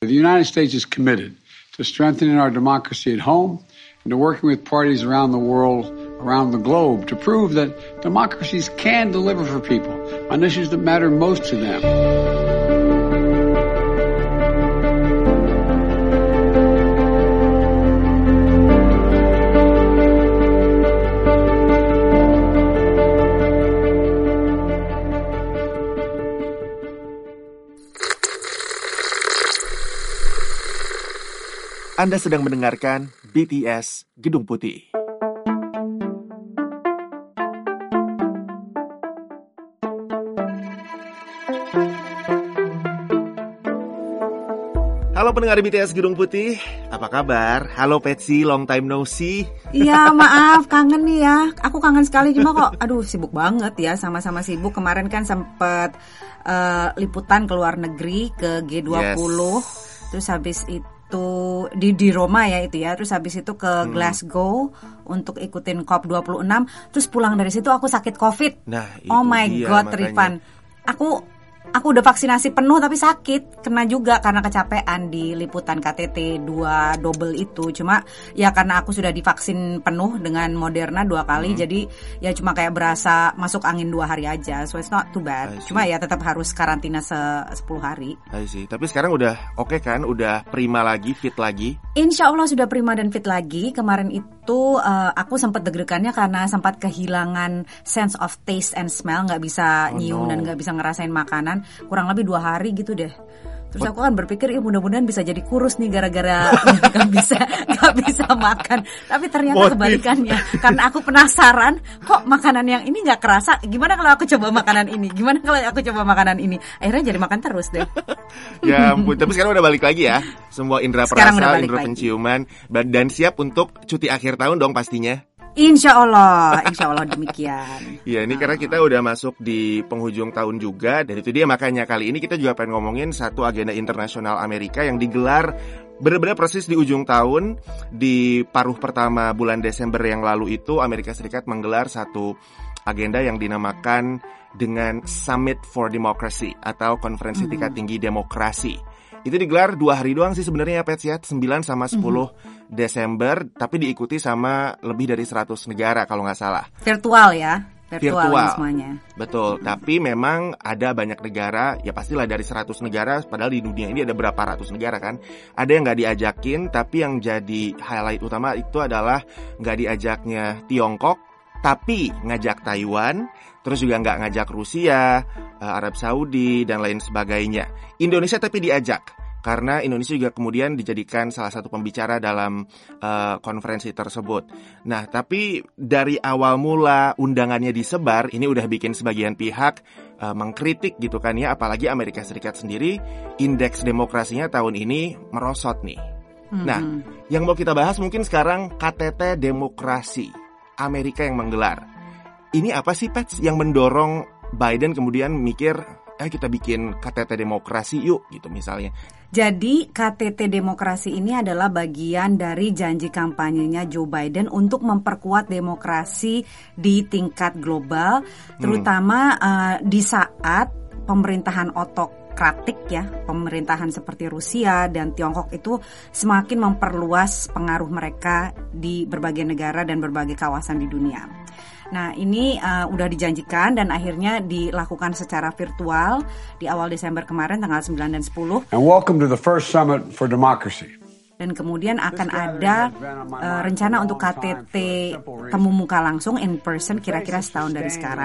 The United States is committed to strengthening our democracy at home and to working with parties around the world, around the globe, to prove that democracies can deliver for people on issues that matter most to them. Anda sedang mendengarkan BTS Gedung Putih. Halo pendengar BTS Gedung Putih, apa kabar? Halo Patsy, long time no see. Iya maaf, kangen nih ya. Aku kangen sekali, cuma kok aduh sibuk banget ya, sama-sama sibuk. Kemarin kan sempet liputan ke luar negeri, ke G20. Yes. Terus habis itu di Roma ya itu ya. Terus habis itu ke Glasgow untuk ikutin COP26. Terus pulang dari situ aku sakit COVID. Nah, itu oh my God, makanya. Rifan. Aku udah vaksinasi penuh tapi sakit, kena juga karena kecapean di liputan KTT 2 double itu. Cuma ya karena aku sudah divaksin penuh dengan Moderna 2 kali, jadi ya cuma kayak berasa masuk angin 2 hari aja. So it's not too bad. Cuma ya tetap harus karantina 10 hari. Tapi sekarang udah oke kan? Udah prima lagi, fit lagi? Insya Allah sudah prima dan fit lagi. Kemarin itu aku sempat deg-degannya karena sempat kehilangan sense of taste and smell, nggak bisa nyium dan nggak bisa ngerasain makanan. Kurang lebih 2 hari gitu deh. Terus aku kan berpikir mudah-mudahan bisa jadi kurus nih gara-gara gak bisa makan. Tapi ternyata kebalikannya. Karena aku penasaran, kok makanan yang ini gak kerasa. Gimana kalau aku coba makanan ini? Gimana kalau aku coba makanan ini? Akhirnya jadi makan terus deh. Ya ampun, tapi sekarang udah balik lagi ya. Semua indera perasa, indera penciuman. Dan siap untuk cuti akhir tahun dong pastinya. Insya Allah demikian. Ya ini karena kita udah masuk di penghujung tahun juga. Dan itu dia makanya kali ini kita juga pengen ngomongin satu agenda internasional Amerika yang digelar benar-benar persis di ujung tahun. Di paruh pertama bulan Desember yang lalu itu Amerika Serikat menggelar satu agenda yang dinamakan dengan Summit for Democracy atau Konferensi Tingkat Tinggi Demokrasi. Itu digelar 2 hari doang sih sebenarnya Pets ya, 9 sama 10 Desember, tapi diikuti sama lebih dari 100 negara kalau nggak salah. Virtual ya, virtual semuanya. Betul, tapi memang ada banyak negara, ya pastilah dari 100 negara, padahal di dunia ini ada berapa ratus negara kan. Ada yang nggak diajakin, tapi yang jadi highlight utama itu adalah nggak diajaknya Tiongkok, tapi ngajak Taiwan, terus juga nggak ngajak Rusia, Arab Saudi, dan lain sebagainya. Indonesia tapi diajak, karena Indonesia juga kemudian dijadikan salah satu pembicara dalam konferensi tersebut. Nah, tapi dari awal mula undangannya disebar, ini udah bikin sebagian pihak mengkritik gitu kan ya, apalagi Amerika Serikat sendiri, indeks demokrasinya tahun ini merosot nih. Nah, yang mau kita bahas mungkin sekarang KTT Demokrasi Amerika yang menggelar. Ini apa sih Pets yang mendorong Biden kemudian mikir kita bikin KTT Demokrasi yuk gitu misalnya. Jadi KTT Demokrasi ini adalah bagian dari janji kampanyenya Joe Biden untuk memperkuat demokrasi di tingkat global, terutama di saat pemerintahan otokratik ya, pemerintahan seperti Rusia dan Tiongkok itu semakin memperluas pengaruh mereka di berbagai negara dan berbagai kawasan di dunia. Nah ini udah dijanjikan dan akhirnya dilakukan secara virtual di awal Desember kemarin tanggal 9 dan 10. And welcome to the first summit for democracy. Dan kemudian akan ada rencana untuk KTT temu muka langsung in person kira-kira setahun dari sekarang.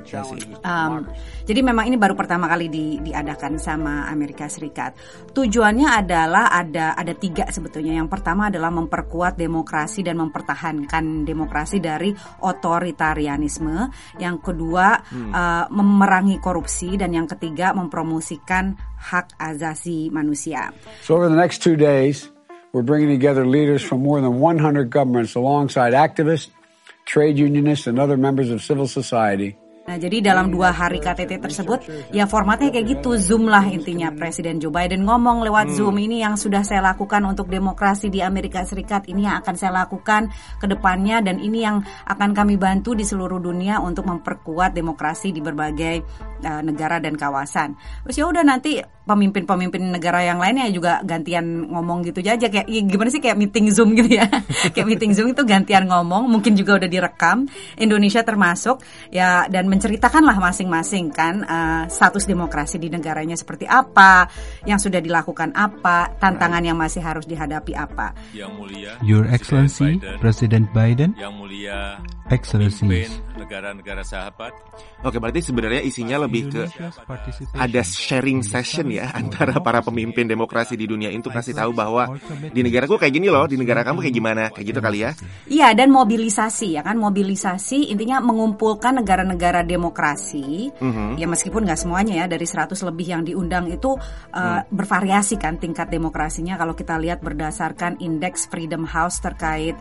Jadi memang ini baru pertama kali diadakan sama Amerika Serikat. Tujuannya adalah ada 3 sebetulnya. Yang pertama adalah memperkuat demokrasi dan mempertahankan demokrasi dari otoritarianisme. Yang kedua memerangi korupsi dan yang ketiga mempromosikan hak asasi manusia. So over the next 2 days, we're bringing together leaders from more than 100 governments alongside activists, trade unionists, and other members of civil society. Nah, jadi dalam 2 hari KTT tersebut, ya formatnya kayak gitu, Zoom lah intinya. Presiden Joe Biden ngomong lewat Zoom, ini yang sudah saya lakukan untuk demokrasi di Amerika Serikat, ini yang akan saya lakukan ke depannya, dan ini yang akan kami bantu di seluruh dunia untuk memperkuat demokrasi di berbagai negara dan kawasan. Terus ya udah, nanti pemimpin-pemimpin negara yang lainnya juga gantian ngomong gitu aja, kayak gimana sih, kayak meeting Zoom gitu ya. Kayak meeting Zoom itu gantian ngomong, mungkin juga udah direkam, Indonesia termasuk ya, dan menceritakanlah masing-masing kan status demokrasi di negaranya seperti apa, yang sudah dilakukan apa, tantangan yang masih harus dihadapi apa. Yang mulia Your Excellency President Biden, yang mulia Excellencies, negara-negara sahabat. Oke, berarti sebenarnya isinya lebih ke ada sharing session ya antara para pemimpin demokrasi di dunia itu, kasih tahu bahwa di negaraku kayak gini loh, di negara kamu kayak gimana, kayak gitu kali ya. Iya, dan mobilisasi ya kan, mobilisasi intinya mengumpulkan negara-negara demokrasi. Ya meskipun nggak semuanya ya, dari 100 lebih yang diundang itu bervariasi kan tingkat demokrasinya. Kalau kita lihat berdasarkan indeks Freedom House terkait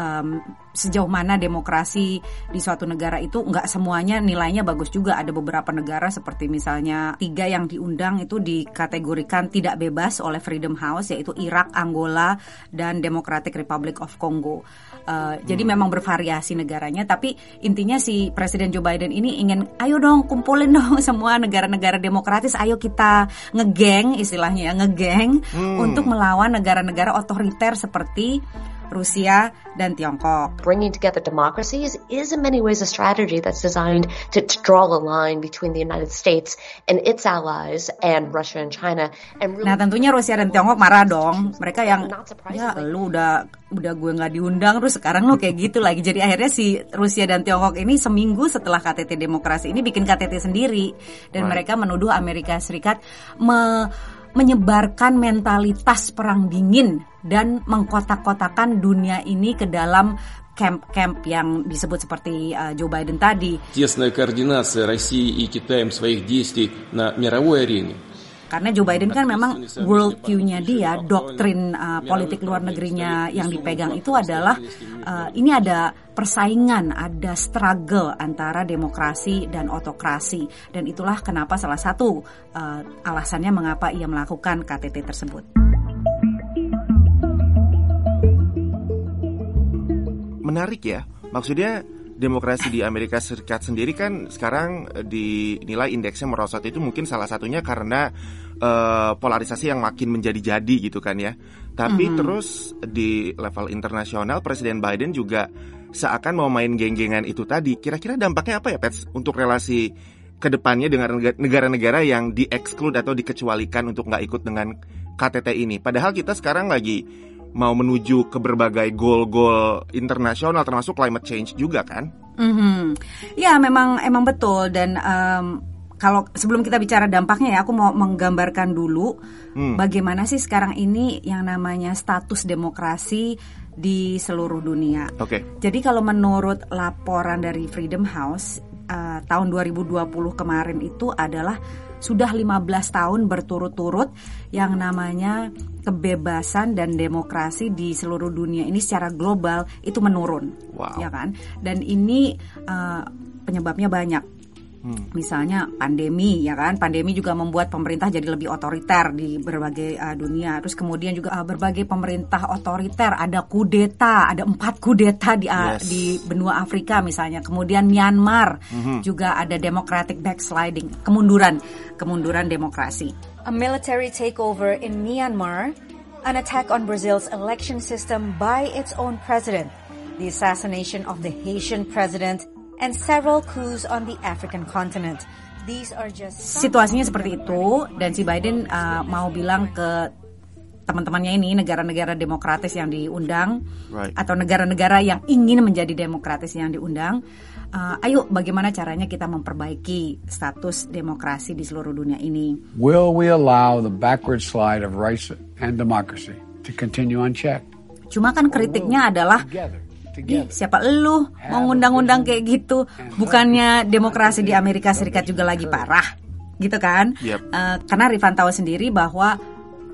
sejauh mana demokrasi di suatu negara itu, nggak semuanya nilainya bagus juga. Ada beberapa negara seperti misalnya 3 yang diundang itu dikategorikan tidak bebas oleh Freedom House, yaitu Irak, Angola, dan Democratic Republic of Congo. Jadi memang bervariasi negaranya, tapi intinya si Presiden Joe Biden ini ingin, ayo dong kumpulin dong semua negara-negara demokratis, ayo kita ngegeng, istilahnya ngegeng untuk melawan negara-negara otoriter seperti Rusia dan Tiongkok. Bringing together democracies is in many ways a strategy that's designed to draw a line between the United States and its allies and Russia and China. Nah, tentunya Rusia dan Tiongkok marah dong. Mereka yang, ya lu udah gue nggak diundang, terus sekarang lu kayak gitu lagi. Jadi akhirnya si Rusia dan Tiongkok ini seminggu setelah KTT demokrasi ini bikin KTT sendiri, dan mereka menuduh Amerika Serikat menyebarkan mentalitas perang dingin dan mengkotak-kotakan dunia ini ke dalam camp-camp yang disebut seperti Joe Biden tadi. Тесная координация России и Китаем своих действий на мировой арене. Karena Joe Biden kan memang world view-nya dia, doktrin politik luar negerinya yang dipegang itu adalah ini ada persaingan, ada struggle antara demokrasi dan otokrasi, dan itulah kenapa salah satu alasannya mengapa ia melakukan KTT tersebut. Menarik ya, maksudnya demokrasi di Amerika Serikat sendiri kan sekarang dinilai indeksnya merosot, itu mungkin salah satunya karena polarisasi yang makin menjadi-jadi gitu kan ya. Tapi terus di level internasional Presiden Biden juga seakan mau main geng-gengan itu tadi. Kira-kira dampaknya apa ya, Pets, untuk relasi kedepannya dengan negara-negara yang di-exclude atau dikecualikan untuk nggak ikut dengan KTT ini? Padahal kita sekarang lagi mau menuju ke berbagai goal-goal internasional termasuk climate change juga kan? Ya memang betul, dan kalau sebelum kita bicara dampaknya ya, aku mau menggambarkan dulu bagaimana sih sekarang ini yang namanya status demokrasi di seluruh dunia. Jadi kalau menurut laporan dari Freedom House tahun 2020 kemarin itu adalah sudah 15 tahun berturut-turut yang namanya kebebasan dan demokrasi di seluruh dunia ini secara global itu menurun, ya kan? Dan ini penyebabnya banyak. Misalnya pandemi, ya kan? Pandemi juga membuat pemerintah jadi lebih otoriter di berbagai dunia. Terus kemudian juga berbagai pemerintah otoriter, ada kudeta, ada 4 kudeta di benua Afrika misalnya. Kemudian Myanmar juga ada democratic backsliding, kemunduran demokrasi. A military takeover in Myanmar, an attack on Brazil's election system by its own president, the assassination of the Haitian president, and several coups on the African continent. These are just situasinya seperti itu, dan si Biden mau bilang ke teman-temannya ini, negara-negara demokratis yang diundang atau negara-negara yang ingin menjadi demokratis yang diundang, ayo bagaimana caranya kita memperbaiki status demokrasi di seluruh dunia ini. Will we allow the backward slide of rights and democracy to continue unchecked? Cuma kan kritiknya adalah, siapa lu mau ngundang-undang kayak gitu? Bukannya demokrasi di Amerika Serikat juga lagi parah, gitu kan? Karena Rifan tahu sendiri bahwa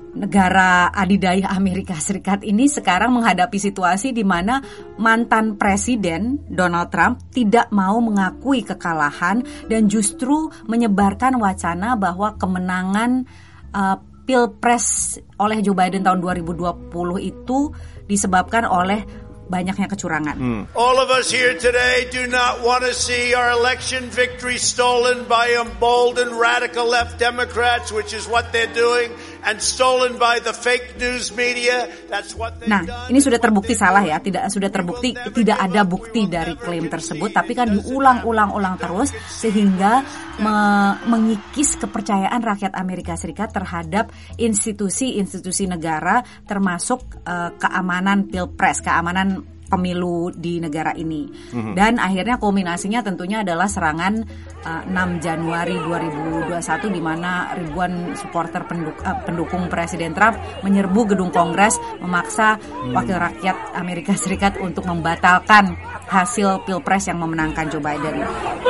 negara adidaya Amerika Serikat ini sekarang menghadapi situasi di mana mantan presiden Donald Trump tidak mau mengakui kekalahan dan justru menyebarkan wacana bahwa kemenangan Pilpres oleh Joe Biden tahun 2020 itu disebabkan oleh banyaknya kecurangan. All of us here today do not want to see our election victory stolen by emboldened radical left Democrats, which is what they're doing, and stolen by the fake news media. That's what they've done. Nah, ini sudah terbukti salah ya, sudah terbukti tidak ada bukti dari klaim tersebut, tapi kan diulang-ulang terus sehingga mengikis kepercayaan rakyat Amerika Serikat terhadap institusi-institusi negara termasuk keamanan Pilpres, keamanan pemilu di negara ini. Dan akhirnya kulminasinya tentunya adalah serangan 6 Januari 2021 di mana ribuan supporter pendukung Presiden Trump menyerbu gedung Kongres memaksa wakil rakyat Amerika Serikat untuk membatalkan hasil Pilpres yang memenangkan Joe Biden.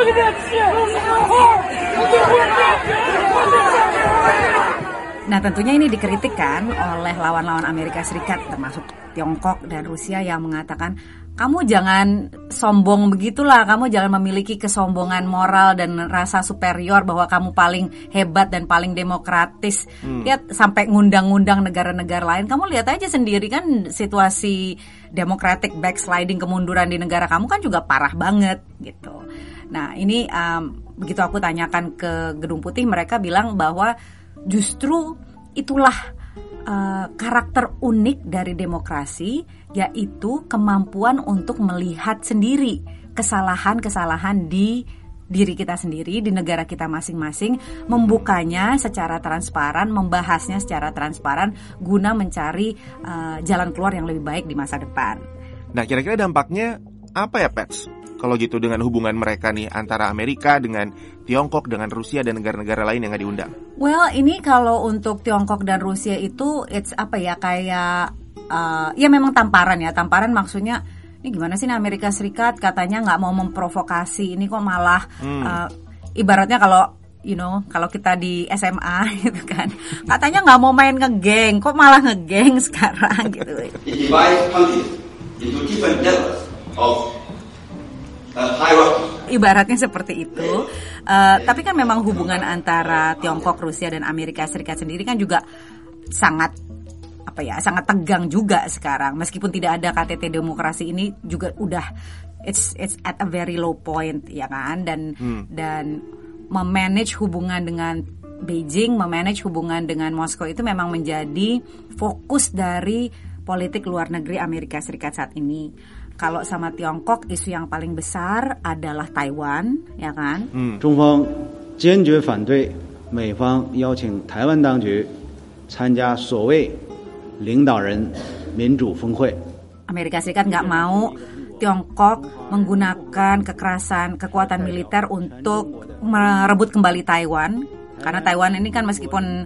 Nah, tentunya ini dikritik kan oleh lawan-lawan Amerika Serikat termasuk Tiongkok dan Rusia yang mengatakan, kamu jangan sombong begitulah, kamu jangan memiliki kesombongan moral dan rasa superior bahwa kamu paling hebat dan paling demokratis. Lihat sampai ngundang-ngundang negara-negara lain, kamu lihat aja sendiri kan situasi democratic backsliding, kemunduran di negara kamu kan juga parah banget gitu. Nah, ini begitu aku tanyakan ke Gedung Putih, mereka bilang bahwa justru itulah karakter unik dari demokrasi, yaitu kemampuan untuk melihat sendiri kesalahan-kesalahan di diri kita sendiri, di negara kita masing-masing, membukanya secara transparan, membahasnya secara transparan guna mencari jalan keluar yang lebih baik di masa depan. Nah, kira-kira dampaknya apa ya, Pets? Kalau gitu dengan hubungan mereka nih antara Amerika dengan Tiongkok, dengan Rusia dan negara-negara lain yang nggak diundang? Well, ini kalau untuk Tiongkok dan Rusia itu it's apa ya, kayak ya memang tamparan ya. Tamparan maksudnya ini gimana sih nih Amerika Serikat katanya nggak mau memprovokasi, ini kok malah ibaratnya kalau kalau kita di SMA gitu kan, katanya nggak mau main ngegeng, kok malah ngegeng sekarang gitu. Ibaratnya seperti itu. Tapi kan memang hubungan antara Tiongkok, Rusia dan Amerika Serikat sendiri kan juga sangat sangat tegang juga sekarang. Meskipun tidak ada KTT demokrasi ini juga udah it's at a very low point ya kan, dan memanage hubungan dengan Beijing, memanage hubungan dengan Moskow itu memang menjadi fokus dari politik luar negeri Amerika Serikat saat ini. Kalau sama Tiongkok, isu yang paling besar adalah Taiwan, ya kan? 中方坚决反对美方邀请台湾当局参加所谓领导人民主峰会。 Amerika Serikat nggak mau Tiongkok menggunakan kekuatan militer untuk merebut kembali Taiwan, karena Taiwan ini kan meskipun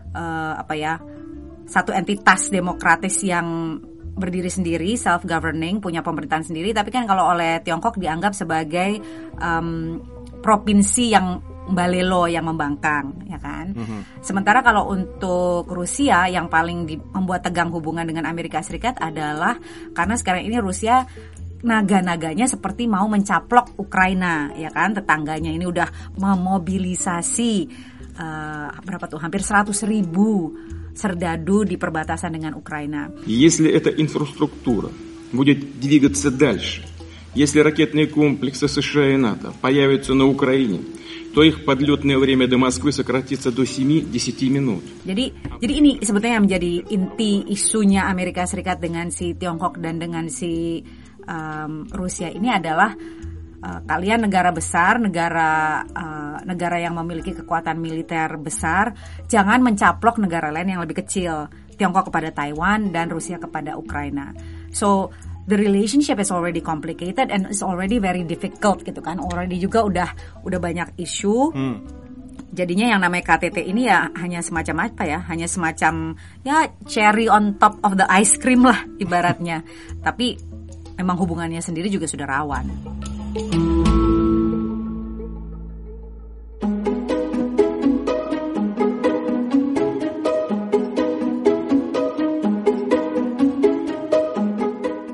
satu entitas demokratis yang berdiri sendiri, self-governing, punya pemerintahan sendiri, tapi kan kalau oleh Tiongkok dianggap sebagai provinsi yang balelo, yang membangkang, ya kan? Sementara kalau untuk Rusia yang paling membuat tegang hubungan dengan Amerika Serikat adalah karena sekarang ini Rusia naga-naganya seperti mau mencaplok Ukraina, ya kan? Tetangganya ini udah memobilisasi hampir 100.000 serdadu di perbatasan dengan Ukraina. Если эта инфраструктура будет двигаться дальше, если ракетные комплексы США и НАТО появятся на Украине, то их подлетное время до Москвы сократится до 7-10 минут. Jadi ini sebetulnya yang menjadi inti isunya Amerika Serikat dengan si Tiongkok dan dengan si Rusia ini adalah kalian negara besar, negara yang memiliki kekuatan militer besar, jangan mencaplok negara lain yang lebih kecil. Tiongkok kepada Taiwan dan Rusia kepada Ukraina. So the relationship is already complicated and is already very difficult gitu kan. Already juga udah banyak isu. Jadinya yang namanya KTT ini ya hanya semacam hanya semacam ya cherry on top of the ice cream lah ibaratnya. Tapi memang hubungannya sendiri juga sudah rawan.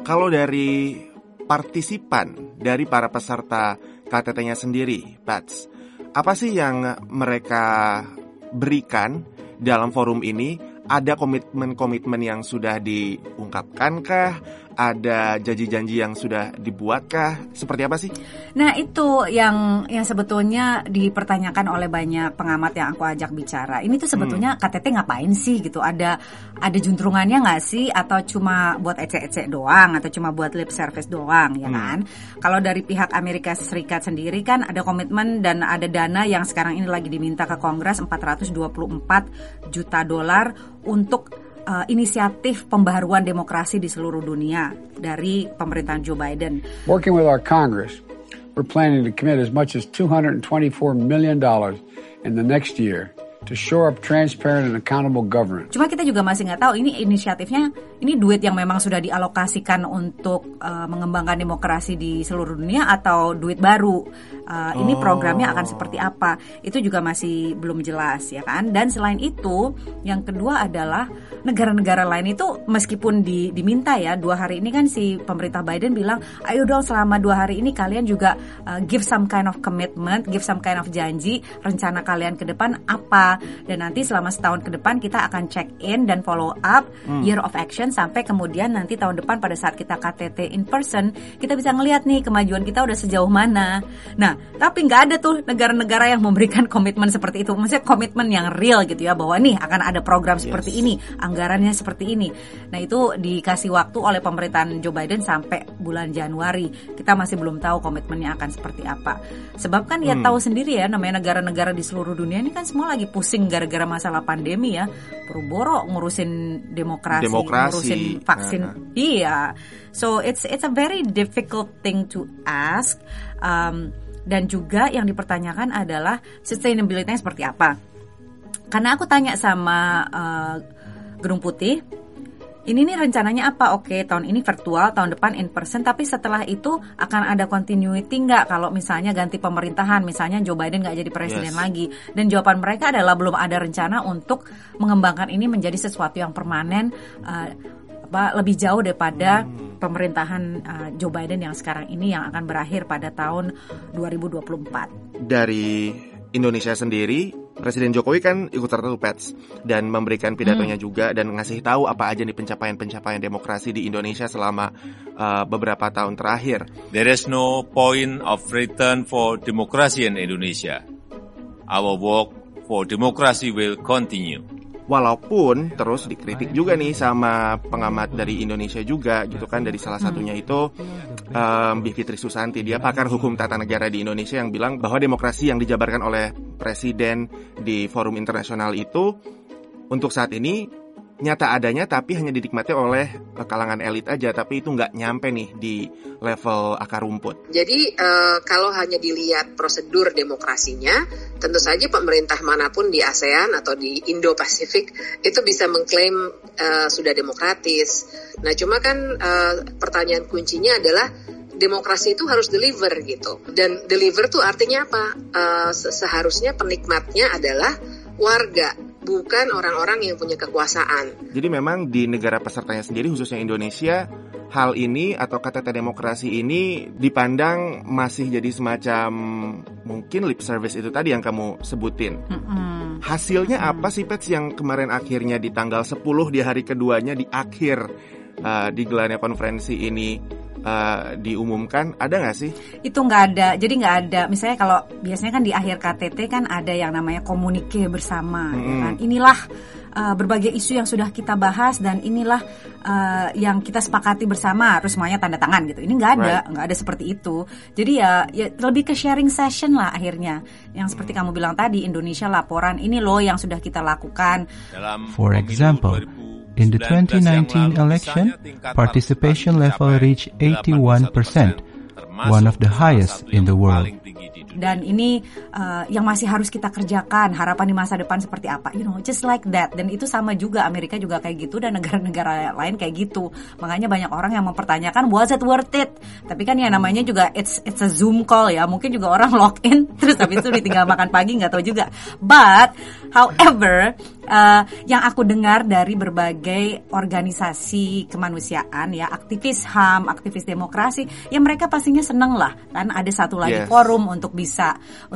Kalau dari partisipan, dari para peserta KTT-nya sendiri, Pats, apa sih yang mereka berikan dalam forum ini? Ada komitmen-komitmen yang sudah diungkapkankah? Ada janji-janji yang sudah dibuatkah? Seperti apa sih? Nah, itu yang sebetulnya dipertanyakan oleh banyak pengamat yang aku ajak bicara. Ini tuh sebetulnya KTT ngapain sih gitu? Ada juntrungannya nggak sih? Atau cuma buat ecek-ecek doang? Atau cuma buat lip service doang, ya kan? Kalau dari pihak Amerika Serikat sendiri kan ada komitmen dan ada dana yang sekarang ini lagi diminta ke Kongres, $424 juta untuk inisiatif pembaharuan demokrasi di seluruh dunia dari pemerintahan Joe Biden. Working with our Congress, we're planning to commit as much as $224 million in the next year to shore up transparent and accountable government. Cuma kita juga masih nggak tahu ini inisiatifnya, ini duit yang memang sudah dialokasikan untuk mengembangkan demokrasi di seluruh dunia atau duit baru. Ini programnya akan seperti apa? Itu juga masih belum jelas, ya kan? Dan selain itu, yang kedua adalah negara-negara lain itu meskipun diminta ya 2 hari ini kan si pemerintah Biden bilang, ayo dong selama 2 hari ini kalian juga give some kind of commitment, give some kind of janji, rencana kalian ke depan apa? Dan nanti selama setahun ke depan kita akan check in dan follow up year of action sampai kemudian nanti tahun depan pada saat kita KTT in person kita bisa ngelihat nih kemajuan kita udah sejauh mana. Nah, tapi nggak ada tuh negara-negara yang memberikan komitmen seperti itu. Maksudnya komitmen yang real gitu ya, bahwa nih akan ada program seperti ini, anggarannya seperti ini. Nah, itu dikasih waktu oleh pemerintahan Joe Biden sampai bulan Januari. Kita masih belum tahu komitmennya akan seperti apa. Sebab kan ya tahu sendiri ya, namanya negara-negara di seluruh dunia ini kan semua lagi pusing gara-gara masalah pandemi ya. Boro-boro ngurusin demokrasi. Ngurusin vaksin. Iya. So it's a very difficult thing to ask. Dan juga yang dipertanyakan adalah sustainability-nya seperti apa. Karena aku tanya sama Gedung Putih, ini nih rencananya apa? Oke, tahun ini virtual, tahun depan in person, tapi setelah itu akan ada continuity nggak kalau misalnya ganti pemerintahan, misalnya Joe Biden nggak jadi presiden lagi. Dan jawaban mereka adalah belum ada rencana untuk mengembangkan ini menjadi sesuatu yang permanen, lebih jauh daripada pemerintahan Joe Biden yang sekarang ini yang akan berakhir pada tahun 2024. Dari Indonesia sendiri, Presiden Jokowi kan ikut serta Pets dan memberikan pidatonya juga dan ngasih tahu apa aja nih pencapaian demokrasi di Indonesia selama beberapa tahun terakhir. There is no point of return for democracy in Indonesia. Our work for democracy will continue. Walaupun terus dikritik juga nih sama pengamat dari Indonesia juga gitu kan, dari salah satunya itu Bivitri Susanti, dia pakar hukum tata negara di Indonesia, yang bilang bahwa demokrasi yang dijabarkan oleh presiden di forum internasional itu untuk saat ini nyata adanya tapi hanya dinikmati oleh kalangan elit aja, tapi itu nggak nyampe nih di level akar rumput. Jadi kalau hanya dilihat prosedur demokrasinya, tentu saja pemerintah manapun di ASEAN atau di Indo-Pasifik itu bisa mengklaim sudah demokratis. Nah, cuma kan pertanyaan kuncinya adalah demokrasi itu harus deliver gitu. Dan deliver tuh artinya apa? Seharusnya penikmatnya adalah warga, bukan orang-orang yang punya kekuasaan. Jadi memang di negara pesertanya sendiri, khususnya Indonesia, hal ini atau KTT demokrasi ini dipandang masih jadi semacam mungkin lip service itu tadi yang kamu sebutin. Hasilnya apa sih, Pets, yang kemarin akhirnya di tanggal 10 di hari keduanya di akhir digelarnya konferensi ini diumumkan, ada nggak sih? Itu nggak ada, jadi nggak ada. Misalnya kalau biasanya kan di akhir KTT kan ada yang namanya komunike bersama, ya kan? Inilah berbagai isu yang sudah kita bahas dan inilah yang kita sepakati bersama, terus semuanya tanda tangan gitu. Ini nggak ada, nggak ada seperti itu. Jadi ya lebih ke sharing session lah akhirnya. Yang seperti kamu bilang tadi, Indonesia laporan ini loh yang sudah kita lakukan. For example, in the 2019 election, participation level reached 81%, one of the highest in the world. dan ini yang masih harus kita kerjakan, harapan di masa depan seperti apa, just like that. Dan itu sama juga, Amerika juga kayak gitu dan negara-negara lain kayak gitu. Makanya banyak orang yang mempertanyakan was it worth it, tapi kan ya namanya juga it's a Zoom call ya, mungkin juga orang log in terus habis itu ditinggal makan pagi, nggak tahu juga. But however, yang aku dengar dari berbagai organisasi kemanusiaan ya, aktivis HAM, aktivis demokrasi, ya mereka pastinya seneng lah kan ada satu lagi forum untuk bisa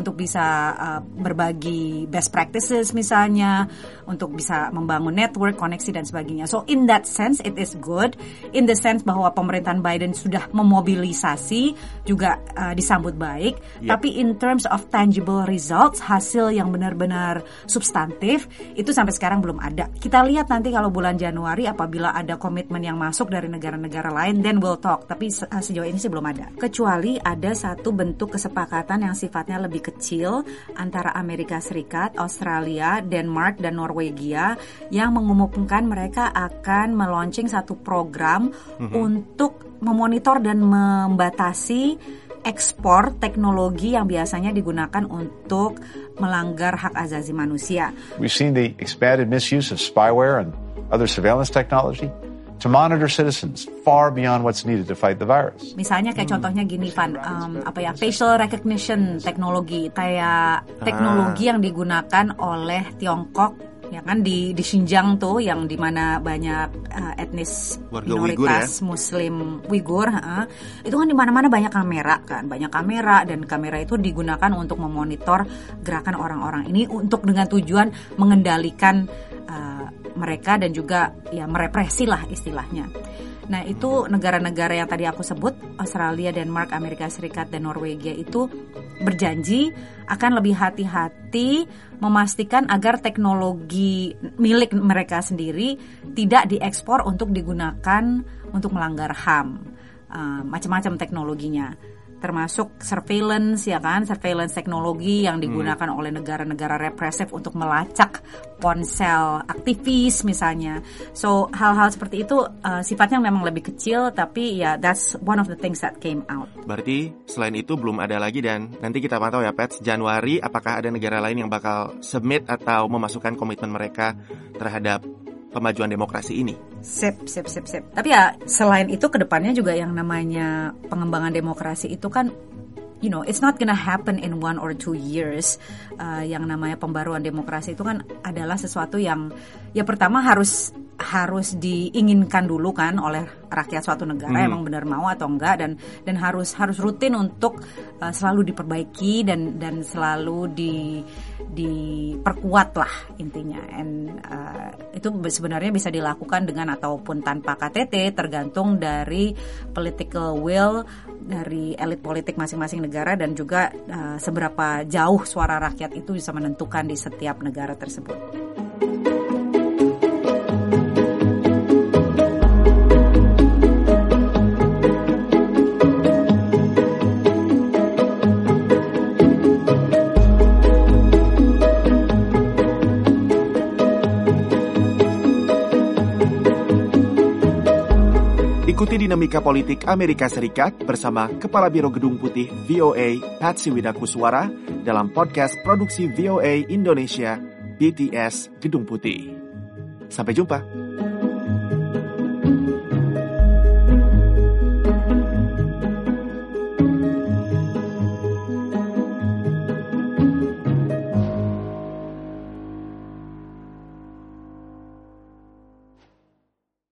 berbagi best practices misalnya, untuk bisa membangun network, koneksi dan sebagainya. So in that sense it is good, in the sense bahwa pemerintahan Biden sudah memobilisasi juga disambut baik. Tapi in terms of tangible results, hasil yang benar-benar substantif itu sampai sekarang belum ada. Kita lihat nanti kalau bulan Januari apabila ada komitmen yang masuk dari negara-negara lain, then we'll talk. Tapi sejauh ini sih belum ada. Kecuali ada satu bentuk kesepakatan yang sifatnya lebih kecil antara Amerika Serikat, Australia, Denmark, dan Norwegia yang mengumumkan mereka akan meluncing satu program untuk memonitor dan membatasi ekspor teknologi yang biasanya digunakan untuk melanggar hak asasi manusia. We've seen the expanded misuse of spyware and other surveillance technology to monitor citizens far beyond what's needed to fight the virus. Misalnya kayak contohnya gini, Van, facial recognition teknologi, kayak teknologi yang digunakan oleh Tiongkok, ya kan, di Xinjiang tuh, yang dimana banyak etnis minoritas Uyghur, Muslim Uyghur, itu kan di mana-mana banyak kamera dan kamera itu digunakan untuk memonitor gerakan orang-orang ini untuk dengan tujuan mengendalikan mereka dan juga ya merepresi lah istilahnya. Nah itu negara-negara yang tadi aku sebut, Australia, Denmark, Amerika Serikat, dan Norwegia itu berjanji akan lebih hati-hati memastikan agar teknologi milik mereka sendiri tidak diekspor untuk digunakan untuk melanggar HAM, macam-macam teknologinya. Termasuk surveillance, ya kan, surveillance teknologi yang digunakan oleh negara-negara represif untuk melacak ponsel aktivis misalnya. So hal-hal seperti itu sifatnya memang lebih kecil, tapi ya that's one of the things that came out. Berarti selain itu belum ada lagi, dan nanti kita pantau ya Pets, Januari apakah ada negara lain yang bakal submit atau memasukkan komitmen mereka terhadap pemajuan demokrasi ini. Sip. Tapi ya selain itu kedepannya juga yang namanya pengembangan demokrasi itu kan, it's not gonna happen in 1 or 2 years. Yang namanya pembaruan demokrasi itu kan adalah sesuatu yang ya pertama harus diinginkan dulu kan oleh rakyat suatu negara, emang benar mau atau enggak, dan harus rutin untuk selalu diperbaiki dan selalu diperkuat lah intinya. Itu sebenarnya bisa dilakukan dengan ataupun tanpa KTT, tergantung dari political will dari elit politik masing-masing negara, dan juga seberapa jauh suara rakyat itu bisa menentukan di setiap negara tersebut. Ikuti dinamika politik Amerika Serikat bersama Kepala Biro Gedung Putih VOA, Patsy Widakuswara, dalam podcast produksi VOA Indonesia, BTS Gedung Putih. Sampai jumpa.